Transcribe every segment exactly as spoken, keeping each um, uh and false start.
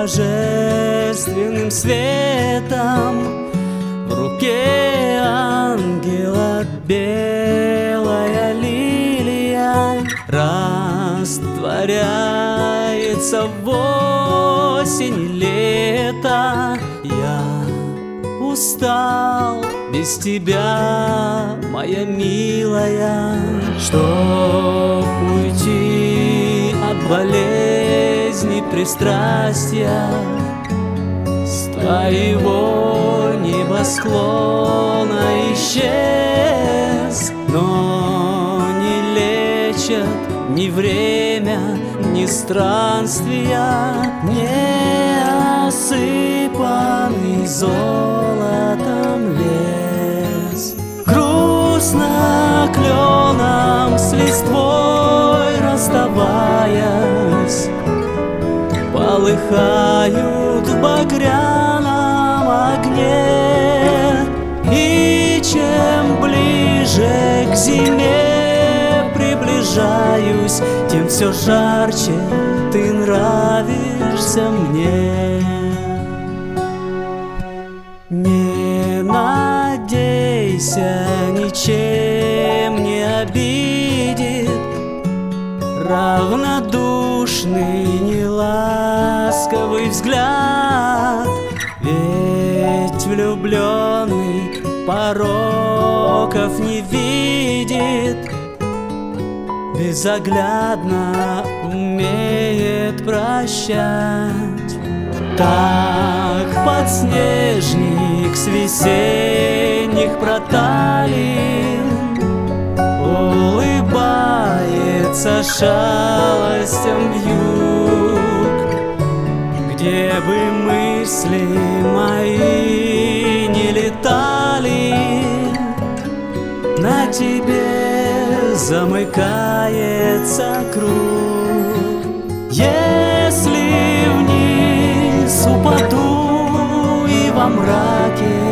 божественным светом. В руке ангела белая лилия растворяется в осень и лето. Я устал без тебя, моя милая, чтоб уйти от болезни пристрастия. С твоего небосклона исчез, но не лечат ни время, ни странствия, не осыпанный золотом лес. Грустно кленом с листвой расставаясь, полыхают в багряном огне. И чем ближе к зиме приближаюсь, тем все жарче ты нравишься мне. Не надейся, ничем не обидит равнодушный, неласковый взгляд. Ведь влюбленный пороков не видит, безоглядно умеет прощать. Так подснежник с весенних проталин улыбается шалостям вьюг. Где бы мысли мои не летали, на тебе замыкается круг. Если вниз упаду и во мраке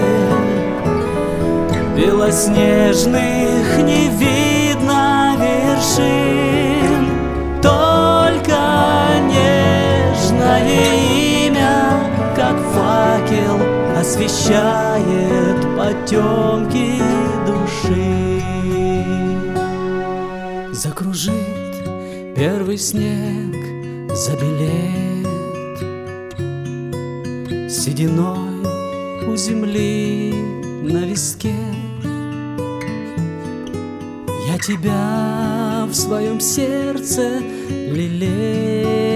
белоснежных не видно вершин, только нежное имя, как факел, освещает потемки души. Закружит первый снег, забелеет сединой у земли на виске. Я тебя в своем сердце лелею.